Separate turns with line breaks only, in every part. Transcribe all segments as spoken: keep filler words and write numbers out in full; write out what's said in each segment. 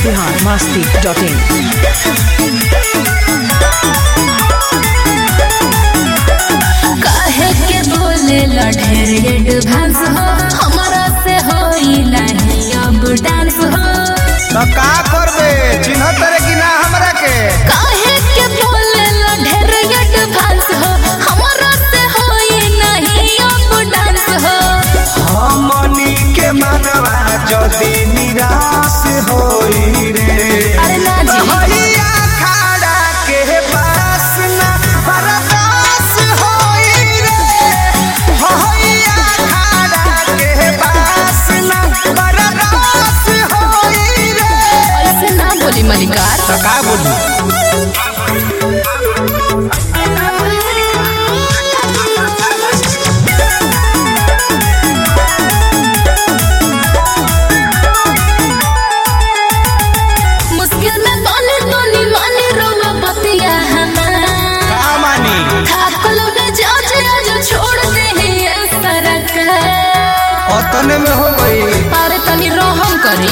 Bihar Masti dot इन।
काहे के बोले ढेर एडवांस हो, हमारा से होई नहीं अब डांस हो।
तो का करबे चिन्ह तरे कि ना हमरा के?
काहे के बोले ढेर एडवांस हो, हमारा से होई नहीं अब डांस हो।
हमनी के मनवा जदी निराश होई रे,
अरे ना जी
भैया खड़ा के पास ना बर्दाश्त होई रे, भैया खड़ा के पास ना बर्दाश्त होई रे।
ऐसे ना बोली मलिकार।
तो का बोली?
मुश्किल में बोले तो नी माने रोवा बतिया हमार।
का मानी?
थाकल में जा जा छोड़ दे ये सरकार।
अतने में हो गई
अरे तनी रहम करी।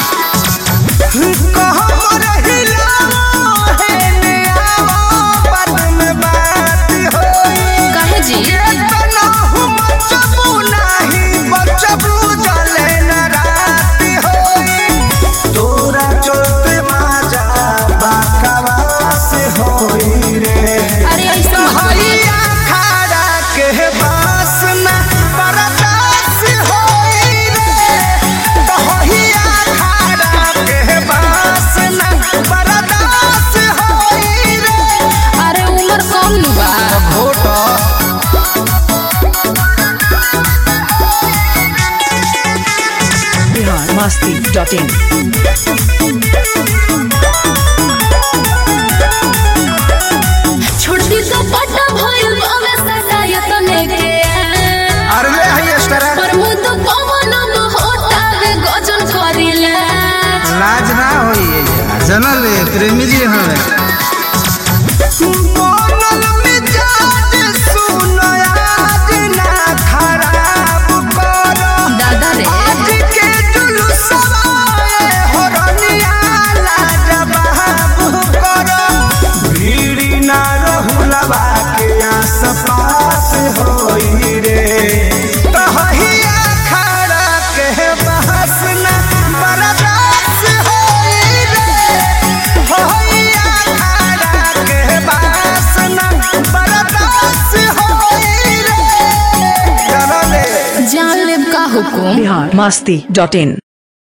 काहे जी अरे ऐसा मत बोली। अरे उम्र कम नु बा।
Bihar Masti dot in.
छुट्टी तो पट्टा भइल बावे सटायत लेके।
अरे है स्टार
पर मुंह तो पवन होता वे गजन करिला।
लाज ना होई जनल प्रेमी जी हमें
दादा रे
होई रे, तहिया खड़ा के बहस ना बर्दाश्त होई रे, तहिया खड़ा के बहस ना बर्दाश्त होई रे। चलो ले
जान लेब का हुकुम।
बिहार मस्ती डॉट इन।